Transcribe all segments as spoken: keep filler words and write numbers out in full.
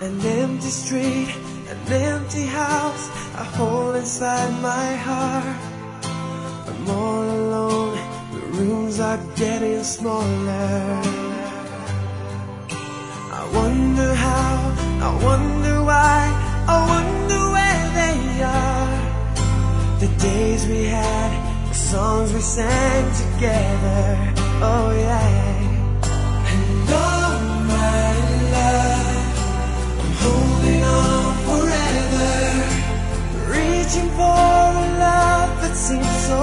An empty street, an empty house, a hole inside my heart. I'm all alone, the rooms are getting smaller. I wonder how, I wonder why, I wonder where they are. The days we had, the songs we sang together, oh yeah. And oh my love, I'm holding on forever, reaching for a love that seems so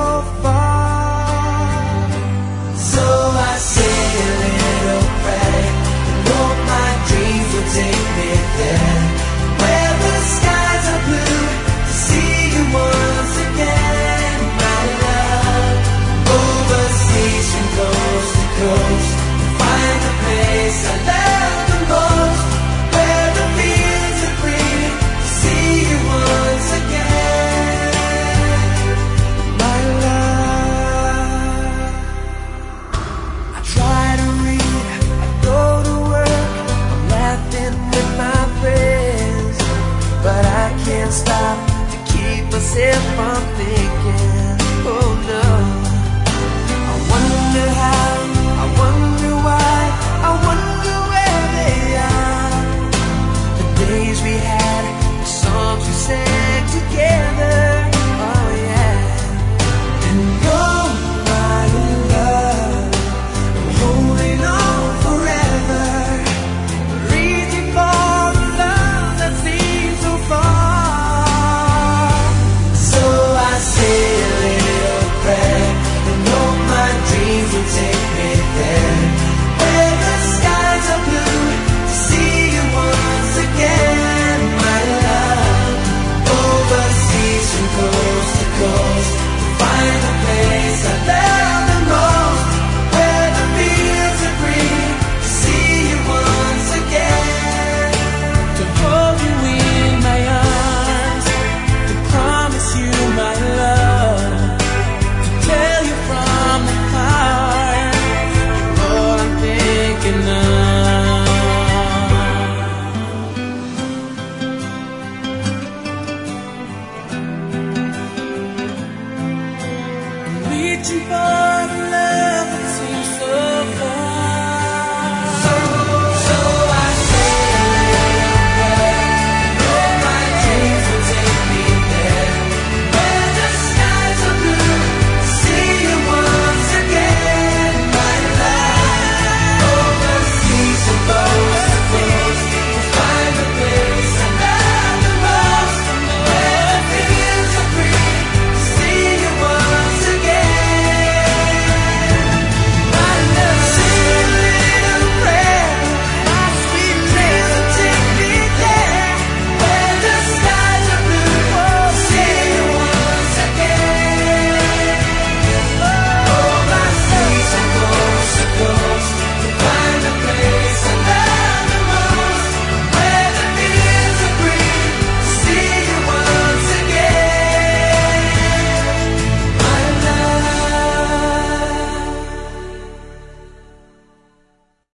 far. So I say a little prayer, and hope my dreams will take me there, where the skies are blue, to see you once again, my love. Overseas from coast to coast, find the place I love the most, where the fields are green, to see you once again, my love. I try to read, I go to work, I'm laughing with my friends, but I can't stop to keep myself from thinking, oh no. I wonder how, I wonder why, I wonder where they are. The days we had, the songs we sang together, oh yeah. And oh my love, I'm holding on forever, reaching for a love that seems so far. So I say a little prayer, and hope my dreams will take me there, where the skies are blue, to see you once again, my love. Overseas from coast to coast, to find the place I love the most, where the fields are green, to see you once again, to hold you in my arms, to promise you my love, to tell you from the heart, you're all I'm thinking of. Reaching for the love